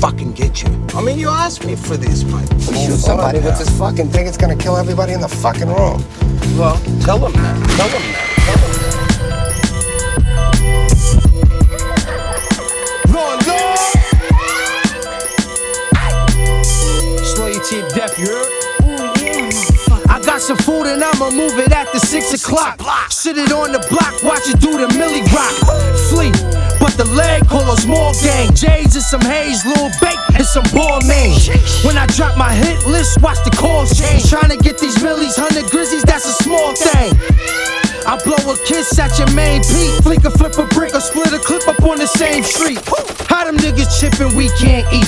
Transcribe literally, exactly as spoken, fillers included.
fucking get you. I mean, you asked me for this, mate. We shoot somebody with this fucking thing, it's gonna kill everybody in the fucking room. Well, tell them that. Tell them that. Tell them that. Lord, Lord! Slow your team deaf, you heard? I got some food and I'ma move it after six o'clock. Sit it on the block, watch it do the Millie Rock. Fleet, but the leg call a small gang. J's and some Haze, Lil Bake and some ball names. When I drop my hit list, watch the calls change. Tryna get these millies, hundred grizzlies, that's a small thing. I blow a kiss at your main peak. Flick a flip a brick or split a clip up on the same street. How them niggas chippin', we can't eat.